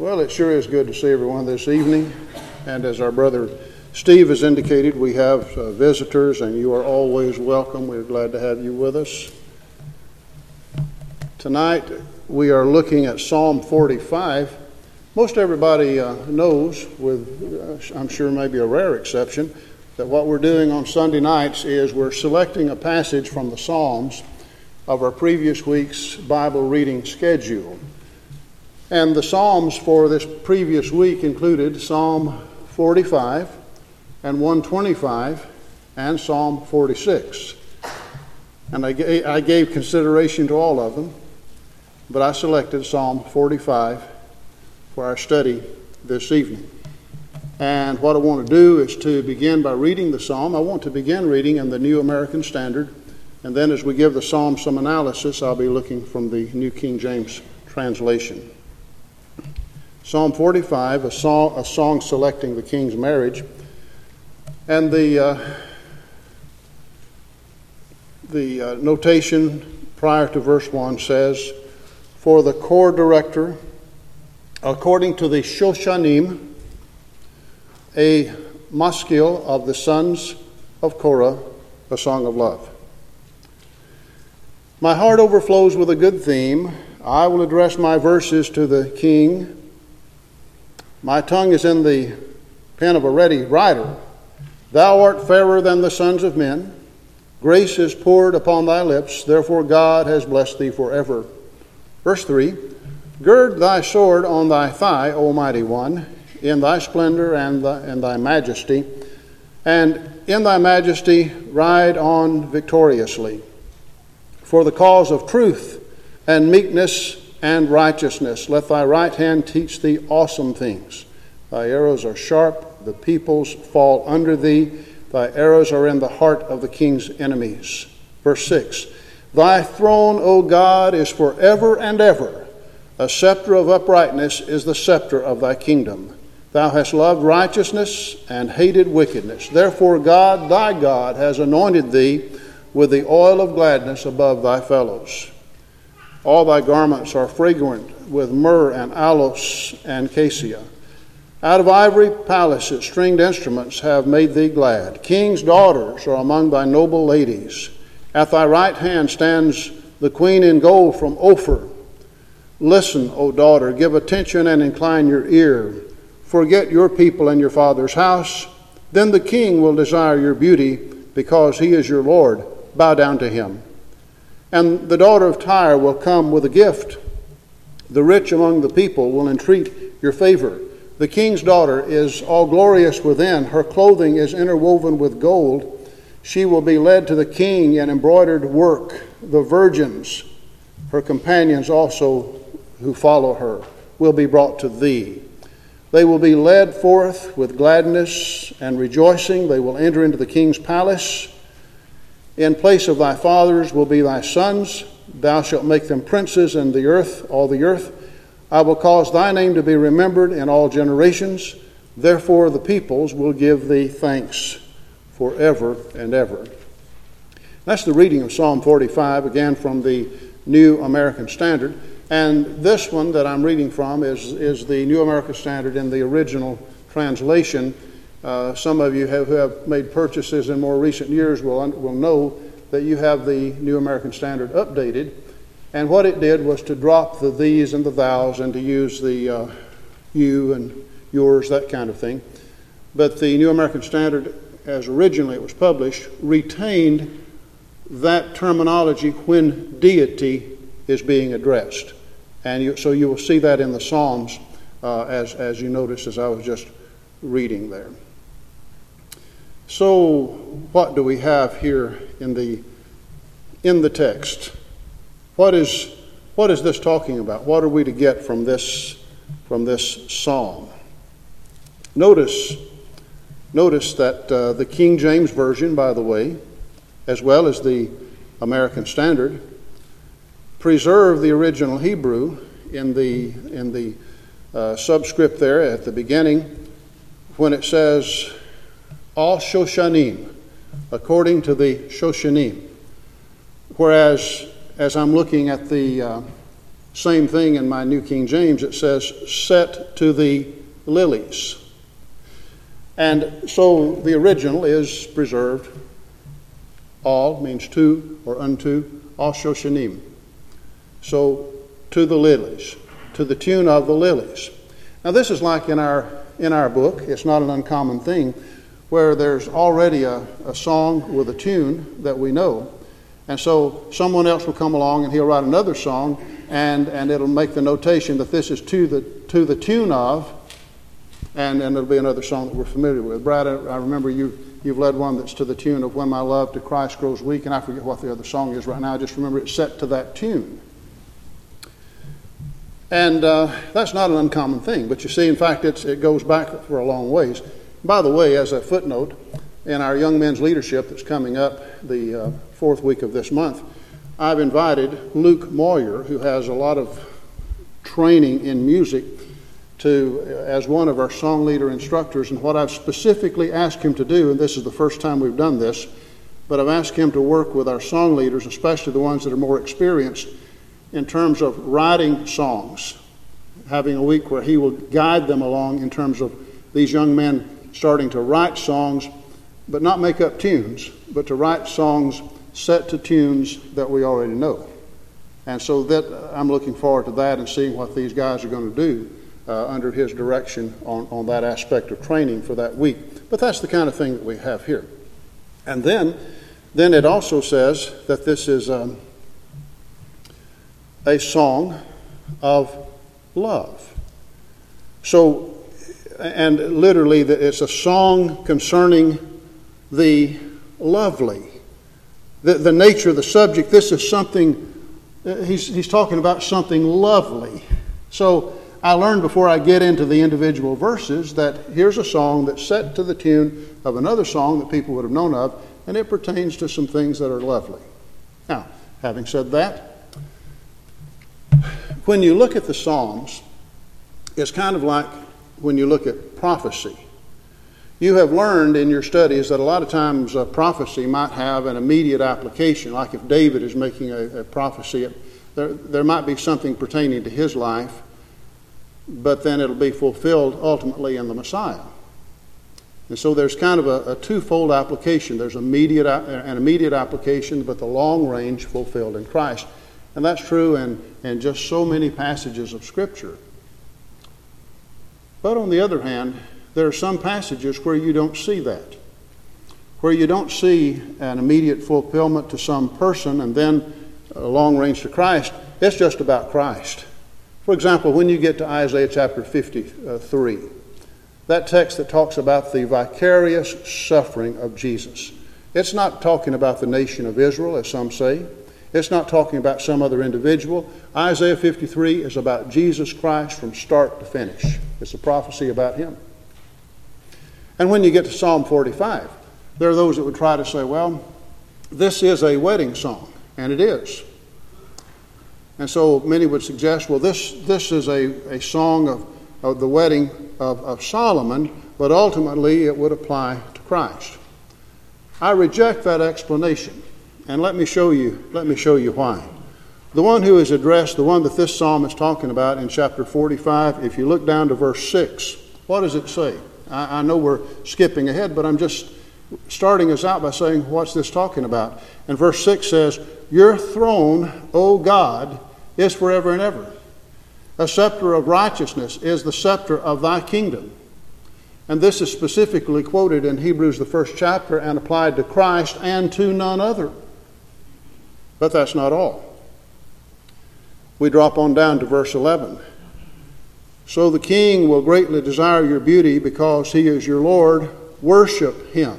Well, it sure is good to see everyone this evening. And as our brother Steve has indicated, we have visitors, and you are always welcome. We're glad to have you with us. Tonight, we are looking at Psalm 45. Most everybody knows, with I'm sure maybe a rare exception, that what we're doing on Sunday nights is we're selecting a passage from the Psalms of our previous week's Bible reading schedule. And the Psalms for this previous week included Psalm 45 and 125 and Psalm 46. And I gave consideration to all of them, but I selected Psalm 45 for our study this evening. And what I want to do is to begin by reading the Psalm. I want to begin reading in the New American Standard, and then as we give the Psalm some analysis, I'll be looking from the New King James translation. Psalm 45, a song selecting the king's marriage. And the notation prior to verse 1 says, "For the choir director, according to the Shoshanim, a maskil of the sons of Korah, a song of love. My heart overflows with a good theme. I will address my verses to the king. My tongue is in the pen of a ready writer. Thou art fairer than the sons of men. Grace is poured upon thy lips. Therefore God has blessed thee forever." Verse 3, "Gird thy sword on thy thigh, O mighty one, in thy splendor and thy majesty. And in thy majesty ride on victoriously. For the cause of truth and meekness and righteousness, let thy right hand teach thee awesome things. Thy arrows are sharp, the peoples fall under thee. Thy arrows are in the heart of the king's enemies." Verse 6, "Thy throne, O God, is forever and ever. A scepter of uprightness is the scepter of thy kingdom. Thou hast loved righteousness and hated wickedness. Therefore God, thy God, has anointed thee with the oil of gladness above thy fellows. All thy garments are fragrant with myrrh and aloes and cassia. Out of ivory palaces stringed instruments have made thee glad. King's daughters are among thy noble ladies. At thy right hand stands the queen in gold from Ophir. Listen, O daughter, give attention and incline your ear. Forget your people and your father's house. Then the king will desire your beauty, because he is your Lord. Bow down to him. And the daughter of Tyre will come with a gift. The rich among the people will entreat your favor. The king's daughter is all glorious within. Her clothing is interwoven with gold. She will be led to the king in embroidered work. The virgins, her companions also who follow her, will be brought to thee. They will be led forth with gladness and rejoicing. They will enter into the king's palace. In place of thy fathers will be thy sons. Thou shalt make them princes in the earth, all the earth. I will cause thy name to be remembered in all generations. Therefore the peoples will give thee thanks forever and ever." That's the reading of Psalm 45, again from the New American Standard. And this one that I'm reading from is the New American Standard in the original translation. Some of you who have made purchases in more recent years will know that you have the New American Standard updated. And what it did was to drop the these and the thous and to use the you and yours, that kind of thing. But the New American Standard, as originally it was published, retained that terminology when deity is being addressed. And so you will see that in the Psalms as you noticed as I was just reading there. So what do we have here in the text? What is this talking about? What are we to get from this psalm? Notice that the King James Version, by the way, as well as the American Standard, preserve the original Hebrew in the subscript there at the beginning when it says all Shoshanim, according to the Shoshanim. Whereas, as I'm looking at the Same thing in my New King James, it says, set to the lilies. And so the original is preserved. All means to or unto, Ashoshanim. So to the lilies, to the tune of the lilies. Now this is like in our book, it's not an uncommon thing, where there's already a song with a tune that we know. And so someone else will come along and he'll write another song, and it'll make the notation that this is to the tune of, and it'll be another song that we're familiar with. Brad, I remember you've led one that's to the tune of When My Love to Christ Grows Weak, and I forget what the other song is right now. I just remember it's set to that tune. And that's not an uncommon thing. But you see, in fact, it goes back for a long ways. By the way, as a footnote, in our young men's leadership that's coming up the fourth week of this month, I've invited Luke Moyer, who has a lot of training in music, as one of our song leader instructors. And what I've specifically asked him to do, and this is the first time we've done this, but I've asked him to work with our song leaders, especially the ones that are more experienced, in terms of writing songs, having a week where he will guide them along in terms of these young men starting to write songs, but not make up tunes, but to write songs set to tunes that we already know. And so that I'm looking forward to that and seeing what these guys are going to do under his direction on that aspect of training for that week. But that's the kind of thing that we have here. And then it also says that this is a song of love. So, and literally it's a song concerning the lovely. The nature of the subject, this is something, he's talking about something lovely. So I learned before I get into the individual verses that here's a song that's set to the tune of another song that people would have known of, and it pertains to some things that are lovely. Now, having said that, when you look at the Psalms, it's kind of like when you look at prophecy. You have learned in your studies that a lot of times prophecy might have an immediate application, like if David is making a prophecy, there might be something pertaining to his life, but then it'll be fulfilled ultimately in the Messiah. And so there's kind of a twofold application. There's an immediate application, but the long range fulfilled in Christ. And that's true in just so many passages of Scripture. But on the other hand, there are some passages where you don't see that, where you don't see an immediate fulfillment to some person and then a long range to Christ. It's just about Christ. For example, when you get to Isaiah chapter 53, that text that talks about the vicarious suffering of Jesus, it's not talking about the nation of Israel, as some say. It's not talking about some other individual. Isaiah 53 is about Jesus Christ from start to finish. It's a prophecy about him. And when you get to Psalm 45, there are those that would try to say, well, this is a wedding song, and it is. And so many would suggest, well, this is a song of the wedding of Solomon, but ultimately it would apply to Christ. I reject that explanation, and let me show you why. The one who is addressed, the one that this psalm is talking about in chapter 45, if you look down to verse 6, what does it say? I know we're skipping ahead, but I'm just starting us out by saying, what's this talking about? And verse 6 says, your throne, O God, is forever and ever. A scepter of righteousness is the scepter of thy kingdom. And this is specifically quoted in Hebrews, the first chapter, and applied to Christ and to none other. But that's not all. We drop on down to verse 11. So the king will greatly desire your beauty because he is your Lord. Worship him.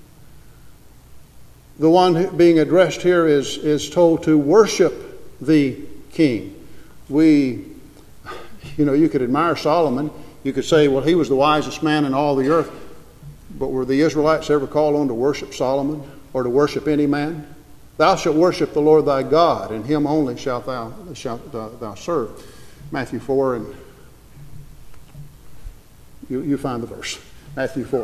The one being addressed here is told to worship the king. You could admire Solomon. You could say, well, he was the wisest man in all the earth. But were the Israelites ever called on to worship Solomon or to worship any man? Thou shalt worship the Lord thy God, and him only shalt thou serve. Matthew 4, and you find the verse. Matthew 4.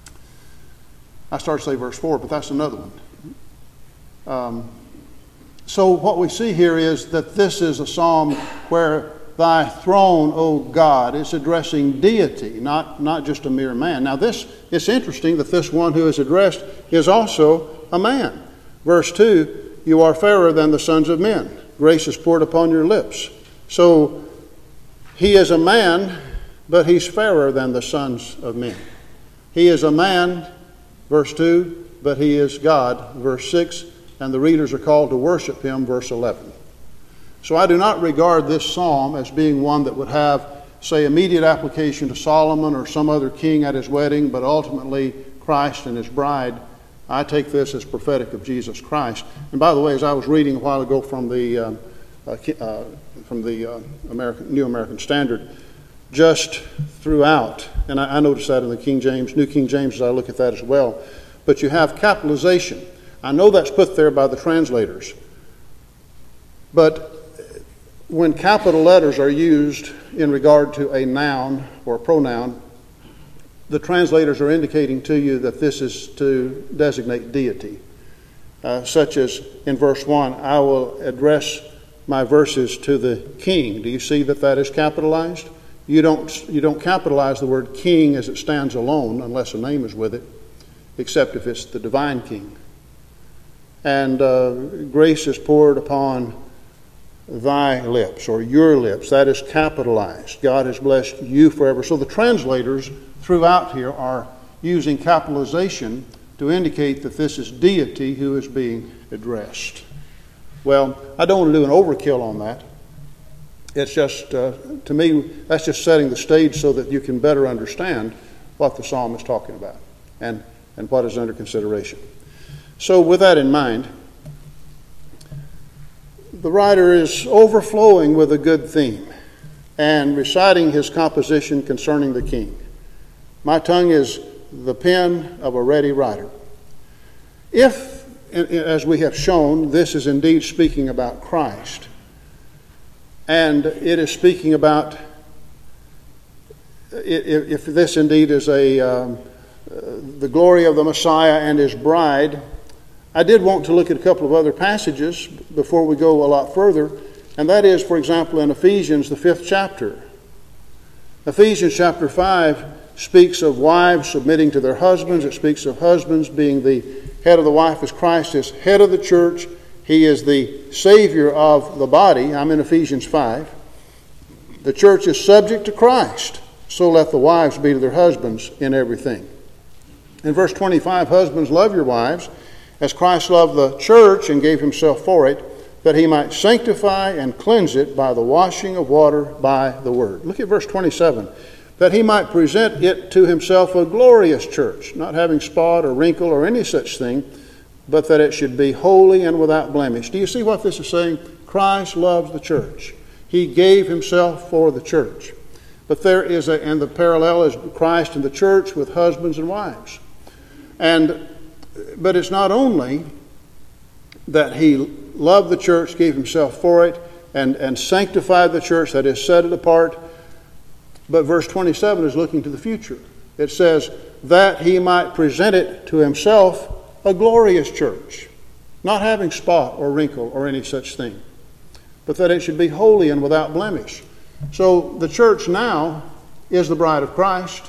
I started to say verse 4, but that's another one. So what we see here is that this is a psalm where thy throne, O God, is addressing deity, not just a mere man. Now it's interesting that this one who is addressed is also a man. Verse 2, you are fairer than the sons of men. Grace is poured upon your lips. So he is a man, but he's fairer than the sons of men. He is a man, verse 2, but he is God, verse 6, and the readers are called to worship him, verse 11. So I do not regard this psalm as being one that would have, say, immediate application to Solomon or some other king at his wedding, but ultimately Christ and his bride. I take this as prophetic of Jesus Christ. And by the way, as I was reading a while ago from the New American Standard, just throughout, and I noticed that in the King James, New King James, as I look at that as well, but you have capitalization. I know that's put there by the translators, but when capital letters are used in regard to a noun or a pronoun, the translators are indicating to you that this is to designate deity, such as in verse 1, I will address my verses to the king. Do you see that is capitalized? You don't capitalize the word king as it stands alone unless a name is with it, except if it's the divine king. And grace is poured upon thy lips, or your lips. That is capitalized. God has blessed you forever. So the translators throughout here are using capitalization to indicate that this is deity who is being addressed. Well, I don't want to do an overkill on that. It's just, to me, that's just setting the stage so that you can better understand what the psalm is talking about and what is under consideration. So with that in mind, the writer is overflowing with a good theme and reciting his composition concerning the king. My tongue is the pen of a ready writer. If, as we have shown, this is indeed speaking about Christ, and it is speaking about, if this indeed is the glory of the Messiah and his bride, I did want to look at a couple of other passages before we go a lot further, and that is, for example, in Ephesians, the 5th chapter. Ephesians chapter 5 speaks of wives submitting to their husbands. It speaks of husbands being the head of the wife as Christ is head of the church. He is the Savior of the body. I'm in Ephesians 5. The church is subject to Christ, so let the wives be to their husbands in everything. In verse 25, husbands, love your wives, as Christ loved the church and gave himself for it, that he might sanctify and cleanse it by the washing of water by the word. Look at verse 27. That he might present it to himself a glorious church, not having spot or wrinkle or any such thing, but that it should be holy and without blemish. Do you see what this is saying? Christ loves the church. He gave himself for the church. But there is and the parallel is Christ and the church with husbands and wives. But it's not only that he loved the church, gave himself for it, and sanctified the church, that is, set it apart, but verse 27 is looking to the future. It says, that he might present it to himself a glorious church, not having spot or wrinkle or any such thing, but that it should be holy and without blemish. So the church now is the bride of Christ.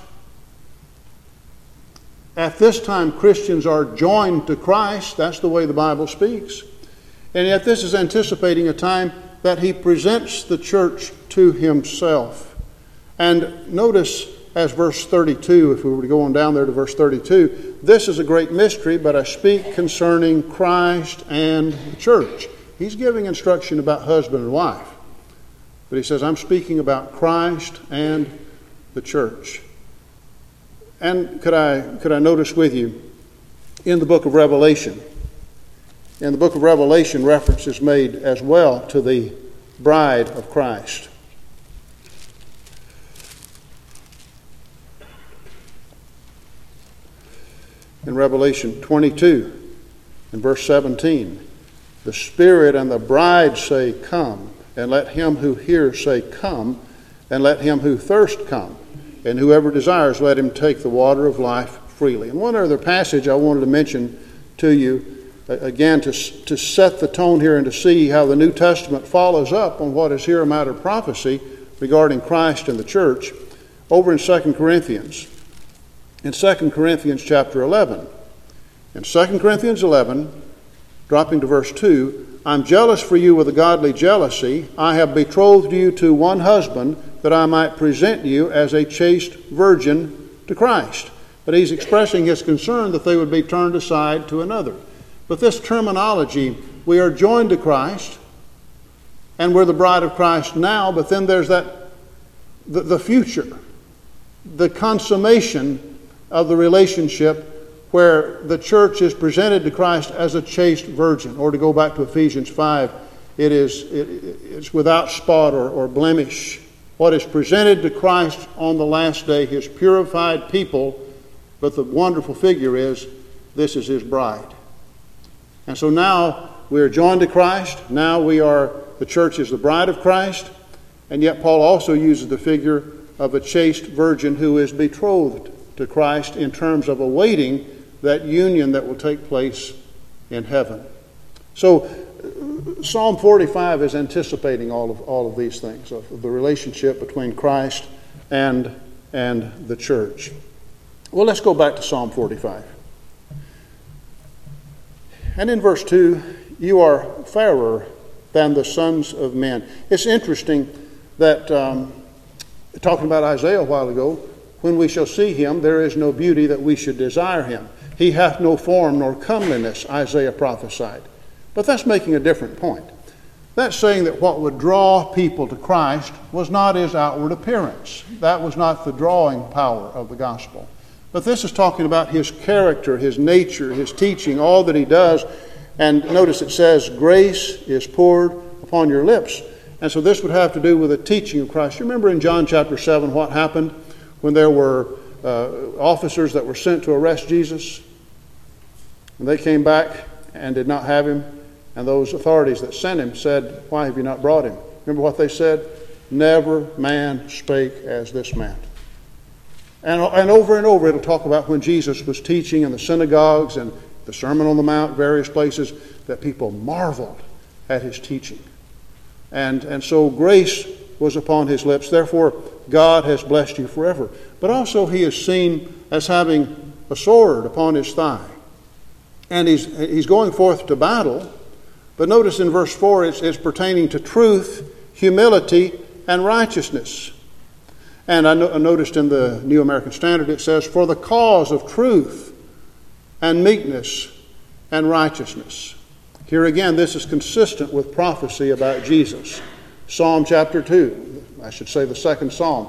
At this time, Christians are joined to Christ. That's the way the Bible speaks. And yet this is anticipating a time that he presents the church to himself. And notice, as verse 32, if we were to go on down there to verse 32, this is a great mystery, but I speak concerning Christ and the church. He's giving instruction about husband and wife. But he says, I'm speaking about Christ and the church. And could I notice with you, in the book of Revelation, reference is made as well to the bride of Christ. In Revelation 22, in verse 17, the Spirit and the bride say, come, and let him who hears say, come, and let him who thirsts come. And whoever desires, let him take the water of life freely. And one other passage I wanted to mention to you again, to set the tone here and to see how the New Testament follows up on what is here a matter of prophecy regarding Christ and the church, over in 2 Corinthians. In 2 Corinthians chapter 11. In 2 Corinthians 11, dropping to verse 2, I'm jealous for you with a godly jealousy. I have betrothed you to one husband, that I might present you as a chaste virgin to Christ. But he's expressing his concern that they would be turned aside to another. But this terminology, we are joined to Christ, and we're the bride of Christ now, but then there's the future, the consummation of the relationship where the church is presented to Christ as a chaste virgin. Or to go back to Ephesians 5, it's without spot or blemish. What is presented to Christ on the last day, his purified people, but the wonderful figure is, this is his bride. And so now we are joined to Christ. Now the church is the bride of Christ. And yet Paul also uses the figure of a chaste virgin who is betrothed to Christ in terms of awaiting that union that will take place in heaven. So Psalm 45 is anticipating all of these things, of the relationship between Christ and the church. Well, let's go back to Psalm 45. And in verse 2, you are fairer than the sons of men. It's interesting that, talking about Isaiah a while ago, when we shall see him, there is no beauty that we should desire him. He hath no form nor comeliness, Isaiah prophesied. But that's making a different point. That's saying that what would draw people to Christ was not his outward appearance. That was not the drawing power of the gospel. But this is talking about his character, his nature, his teaching, all that he does. And notice it says, grace is poured upon your lips. And so this would have to do with the teaching of Christ. You remember in John chapter 7 what happened when there were officers that were sent to arrest Jesus? And they came back and did not have him. And those authorities that sent him said, why have you not brought him? Remember what they said? Never man spake as this man. And over it'll talk about when Jesus was teaching in the synagogues and the Sermon on the Mount, various places, that people marveled at his teaching. And so grace was upon his lips. Therefore, God has blessed you forever. But also he is seen as having a sword upon his thigh. And he's going forth to battle. But notice in verse 4, it's pertaining to truth, humility, and righteousness. And I noticed in the New American Standard it says, for the cause of truth and meekness and righteousness. Here again, this is consistent with prophecy about Jesus. Psalm chapter 2, I should say the second psalm,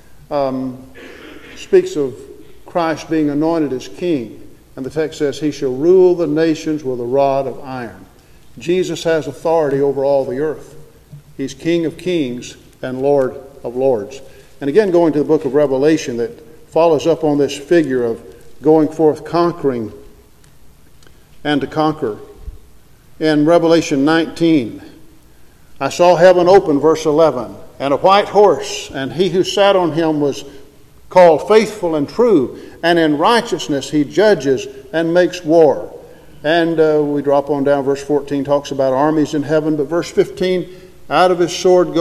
speaks of Christ being anointed as king. And the text says, he shall rule the nations with a rod of iron. Jesus has authority over all the earth. He's King of kings and Lord of lords. And again, going to the book of Revelation that follows up on this figure of going forth conquering and to conquer. In Revelation 19, I saw heaven open, verse 11, and a white horse, and he who sat on him was called Faithful and True, and in righteousness he judges and makes war. And we drop on down, verse 14 talks about armies in heaven, but verse 15, out of his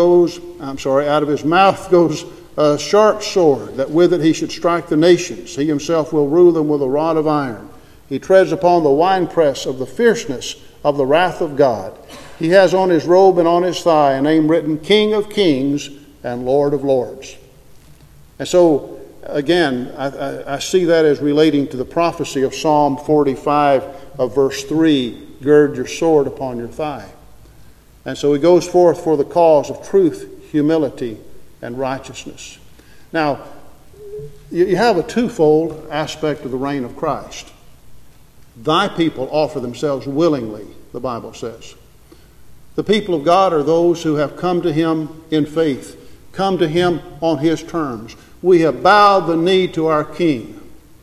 mouth goes a sharp sword, that with it he should strike the nations. He himself will rule them with a rod of iron. He treads upon the winepress of the fierceness of the wrath of God. He has on his robe and on his thigh a name written, King of Kings and Lord of Lords. And so, again, I see that as relating to the prophecy of Psalm 45 of verse 3, gird your sword upon your thigh. And so he goes forth for the cause of truth, humility, and righteousness. Now, you have a twofold aspect of the reign of Christ. Thy people offer themselves willingly, the Bible says. The people of God are those who have come to him in faith, come to him on his terms. We have bowed the knee to our King.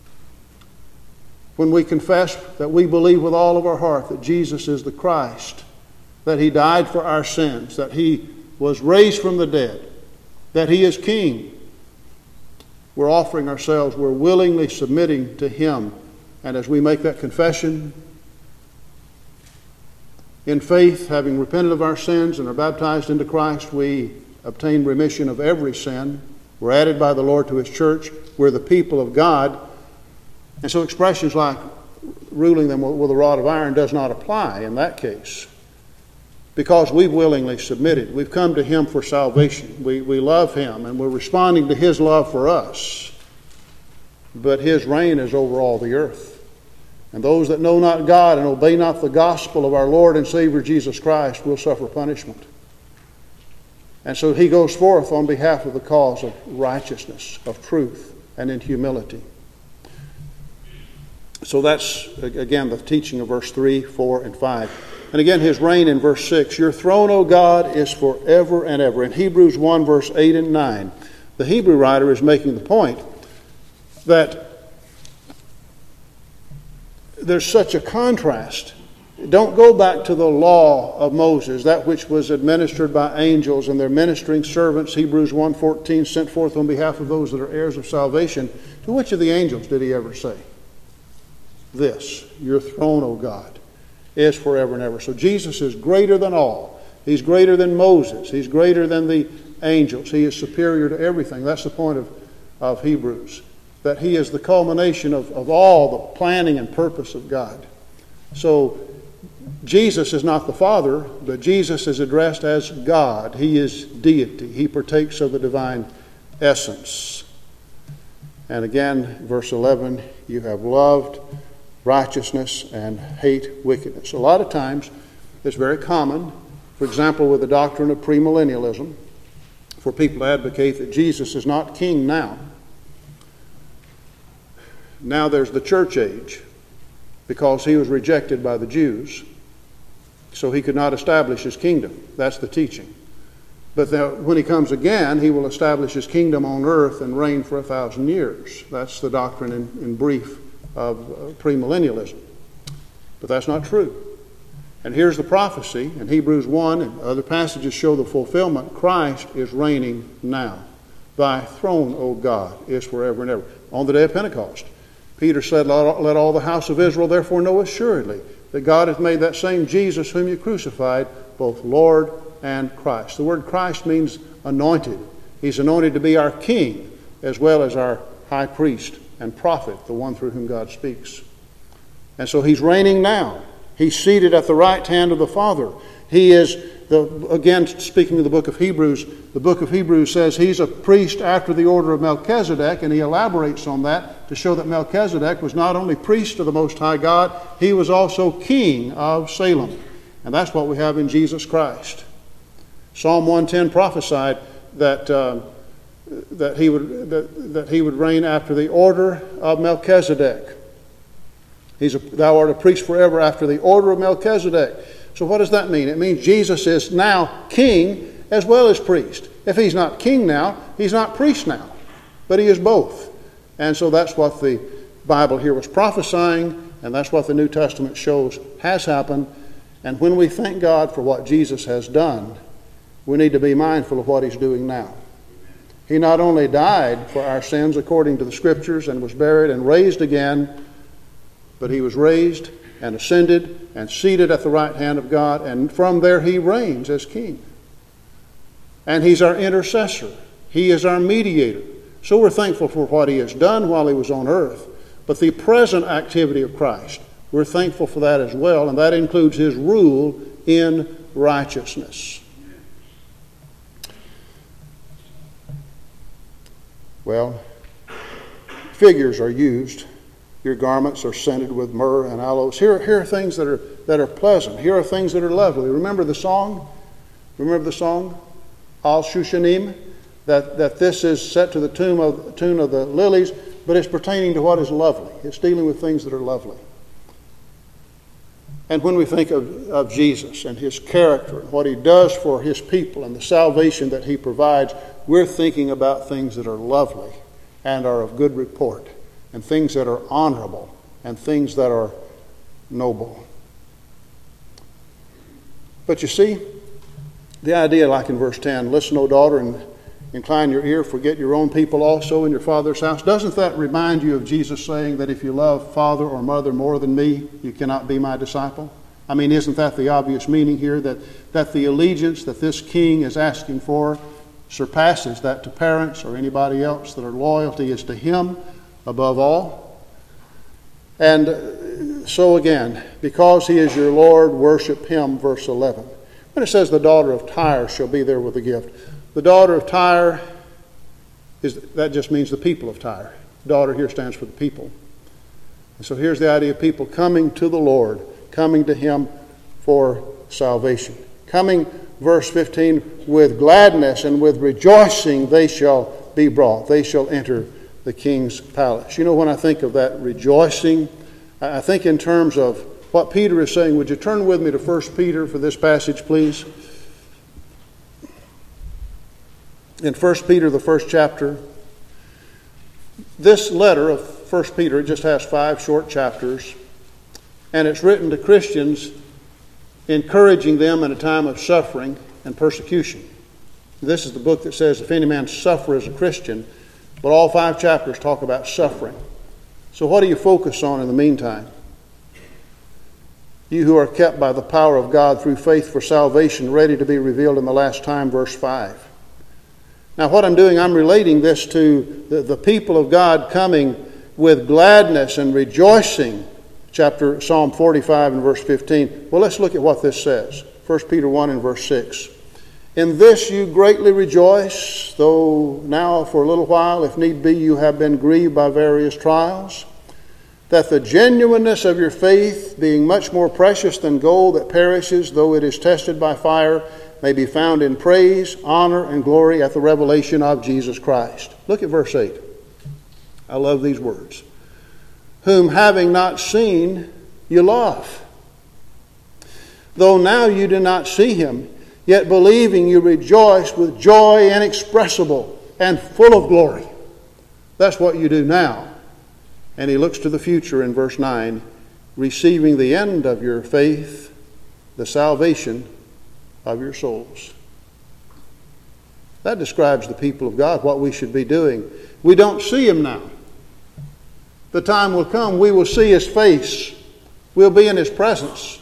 When we confess that we believe with all of our heart that Jesus is the Christ, that he died for our sins, that he was raised from the dead, that he is King, we're offering ourselves, we're willingly submitting to him. And as we make that confession, In faith, having repented of our sins and are baptized into Christ, we obtain remission of every sin. We're added by the Lord to His church. We're the people of God. And so expressions like ruling them with a rod of iron does not apply in that case, because we've willingly submitted. We've come to Him for salvation. We love Him, and we're responding to His love for us. But His reign is over all the earth. And those that know not God and obey not the gospel of our Lord and Savior Jesus Christ will suffer punishment. And so He goes forth on behalf of the cause of righteousness, of truth, and in humility. So that's, again, the teaching of verse 3, 4, and 5. And again, His reign in verse 6. Your throne, O God, is forever and ever. In Hebrews 1, verse 8 and 9, the Hebrew writer is making the point that there's such a contrast. Don't go back to the law of Moses, that which was administered by angels and their ministering servants, Hebrews 1:14, sent forth on behalf of those that are heirs of salvation. To which of the angels did He ever say this? Your throne, O God, is forever and ever. So Jesus is greater than all. He's greater than Moses. He's greater than the angels. He is superior to everything. That's the point of Hebrews, that He is the culmination of all the planning and purpose of God. So Jesus is not the Father, but Jesus is addressed as God. He is deity. He partakes of the divine essence. And again, verse 11, you have loved righteousness and hate wickedness. A lot of times, it's very common, for example, with the doctrine of premillennialism, for people to advocate that Jesus is not king now. Now there's the church age, because He was rejected by the Jews, so He could not establish His kingdom. That's the teaching. But when He comes again, He will establish His kingdom on earth and reign for 1,000 years. That's the doctrine in brief of premillennialism. But that's not true. And here's the prophecy in Hebrews 1, and other passages show the fulfillment. Christ is reigning now. Thy throne, O God, is forever and ever. On the day of Pentecost, Peter said, let all the house of Israel therefore know assuredly that God hath made that same Jesus whom you crucified both Lord and Christ. The word Christ means anointed. He's anointed to be our king as well as our high priest and prophet, the one through whom God speaks. And so He's reigning now. He's seated at the right hand of the Father. He is, again, speaking of the book of Hebrews says He's a priest after the order of Melchizedek, and he elaborates on that to show that Melchizedek was not only priest of the Most High God, he was also king of Salem. And that's what we have in Jesus Christ. Psalm 110 prophesied that he would reign after the order of Melchizedek. Thou art a priest forever after the order of Melchizedek. So what does that mean? It means Jesus is now king as well as priest. If He's not king now, He's not priest now, but He is both. And so that's what the Bible here was prophesying, and that's what the New Testament shows has happened. And when we thank God for what Jesus has done, we need to be mindful of what He's doing now. He not only died for our sins according to the Scriptures and was buried and raised again, but He was raised and ascended and seated at the right hand of God, and from there He reigns as king. And He's our intercessor. He is our mediator. So we're thankful for what He has done while He was on earth. But the present activity of Christ, we're thankful for that as well, and that includes His rule in righteousness. Well, figures are used. Your garments are scented with myrrh and aloes. Here are things that are pleasant. Here are things that are lovely. Remember the song? Al Shushanim? That this is set to the tune of the lilies, but it's pertaining to what is lovely. It's dealing with things that are lovely. And when we think of Jesus and His character and what He does for His people and the salvation that He provides, we're thinking about things that are lovely and are of good report, and things that are honorable, and things that are noble. But you see, the idea, like in verse 10, listen, O daughter, and incline your ear, forget your own people also in your father's house. Doesn't that remind you of Jesus saying that if you love father or mother more than me, you cannot be my disciple? I mean, isn't that the obvious meaning here? That the allegiance that this king is asking for surpasses that to parents or anybody else, that our loyalty is to him above all. And so again, because he is your Lord, worship him, verse 11. When it says the daughter of Tyre shall be there with a gift, the daughter of Tyre, that just means the people of Tyre. Daughter here stands for the people. And so here's the idea of people coming to the Lord, coming to him for salvation. Coming, verse 15, with gladness and with rejoicing they shall be brought. They shall enter the king's palace. You know, when I think of that rejoicing, I think in terms of what Peter is saying. Would you turn with me to 1 Peter for this passage, please? In 1 Peter, the first chapter, this letter of 1 Peter, it just has 5 short chapters, and it's written to Christians, encouraging them in a time of suffering and persecution. This is the book that says, if any man suffer as a Christian, but all 5 chapters talk about suffering. So what do you focus on in the meantime? You who are kept by the power of God through faith for salvation, ready to be revealed in the last time, verse 5. Now what I'm doing, I'm relating this to the people of God coming with gladness and rejoicing. Psalm 45 and verse 15. Well, let's look at what this says. 1 Peter 1 and verse 6. In this you greatly rejoice, though now for a little while, if need be, you have been grieved by various trials, that the genuineness of your faith, being much more precious than gold that perishes, though it is tested by fire, may be found in praise, honor, and glory at the revelation of Jesus Christ. Look at verse 8. I love these words. Whom having not seen, you love. Though now you do not see him, yet believing you rejoice with joy inexpressible and full of glory. That's what you do now. And he looks to the future in verse 9, receiving the end of your faith, the salvation of your souls. That describes the people of God, what we should be doing. We don't see him now. The time will come, we will see his face. We'll be in his presence.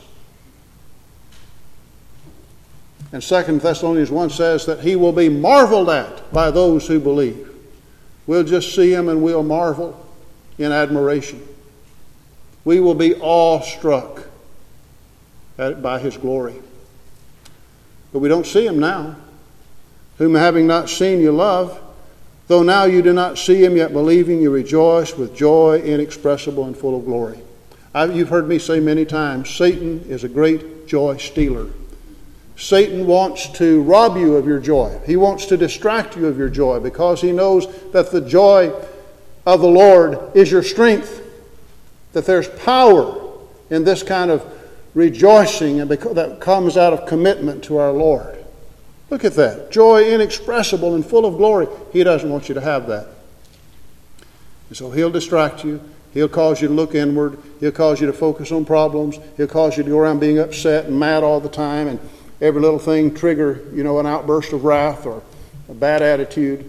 And 2 Thessalonians 1 says that he will be marveled at by those who believe. We'll just see him and we'll marvel in admiration. We will be awestruck by his glory. But we don't see him now. Whom having not seen you love, though now you do not see him, yet believing you rejoice with joy inexpressible and full of glory. You've heard me say many times, Satan is a great joy stealer. Satan wants to rob you of your joy. He wants to distract you of your joy because he knows that the joy of the Lord is your strength, that there's power in this kind of rejoicing and that comes out of commitment to our Lord. Look at that. Joy inexpressible and full of glory. He doesn't want you to have that. And so he'll distract you. He'll cause you to look inward. He'll cause you to focus on problems. He'll cause you to go around being upset and mad all the time and every little thing trigger, an outburst of wrath or a bad attitude.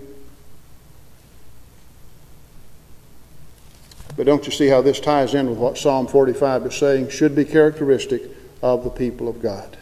But don't you see how this ties in with what Psalm 45 is saying should be characteristic of the people of God?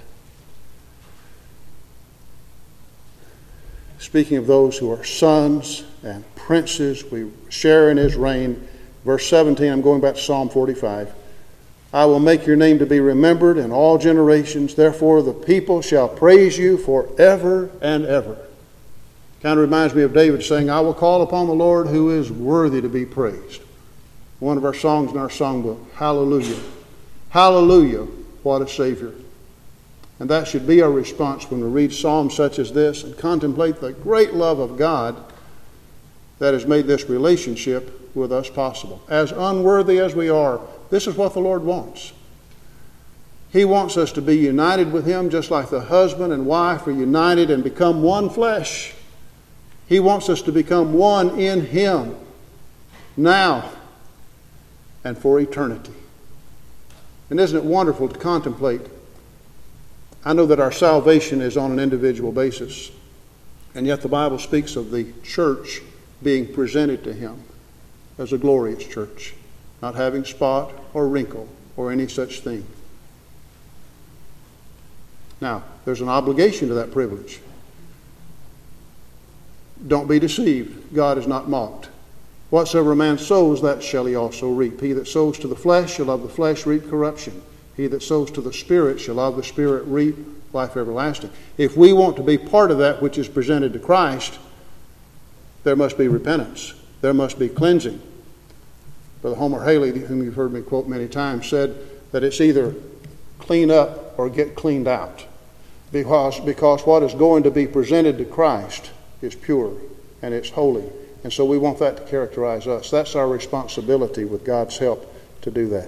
Speaking of those who are sons and princes, we share in his reign. Verse 17, I'm going back to Psalm 45. I will make your name to be remembered in all generations. Therefore the people shall praise you forever and ever. Kind of reminds me of David saying, I will call upon the Lord who is worthy to be praised. One of our songs in our songbook, Hallelujah. Hallelujah, what a Savior. And that should be our response when we read psalms such as this and contemplate the great love of God that has made this relationship with us possible. As unworthy as we are, this is what the Lord wants. He wants us to be united with him just like the husband and wife are united and become one flesh. He wants us to become one in him now and for eternity. And isn't it wonderful to contemplate? I know that our salvation is on an individual basis, and yet the Bible speaks of the church being presented to him as a glorious church, not having spot or wrinkle or any such thing. Now, there's an obligation to that privilege. Don't be deceived. God is not mocked. Whatsoever a man sows, that shall he also reap. He that sows to the flesh shall of the flesh reap corruption. He that sows to the Spirit shall of the Spirit reap life everlasting. If we want to be part of that which is presented to Christ, there must be repentance. There must be cleansing. Brother Homer Haley, whom you've heard me quote many times, said that it's either clean up or get cleaned out. Because what is going to be presented to Christ is pure and it's holy. And so we want that to characterize us. That's our responsibility with God's help to do that.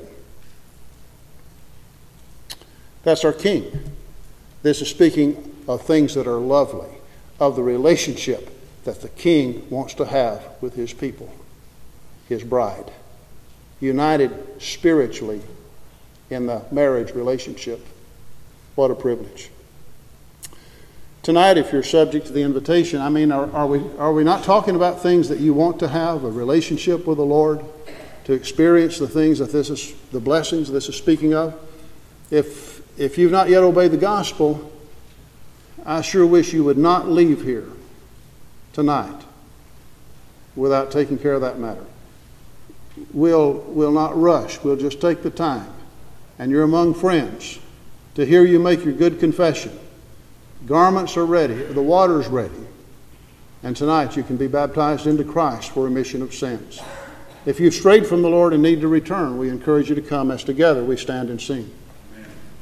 That's our King. This is speaking of things that are lovely, of the relationship that the King wants to have with his people, his bride, united spiritually in the marriage relationship. What a privilege. Tonight, if you're subject to the invitation, are we not talking about things that you want to have, a relationship with the Lord, to experience the things that the blessings this is speaking of? If you've not yet obeyed the gospel, I sure wish you would not leave here tonight without taking care of that matter. We'll not rush. We'll just take the time. And you're among friends to hear you make your good confession. Garments are ready. The water's ready. And tonight you can be baptized into Christ for remission of sins. If you've strayed from the Lord and need to return, we encourage you to come as together we stand and sing.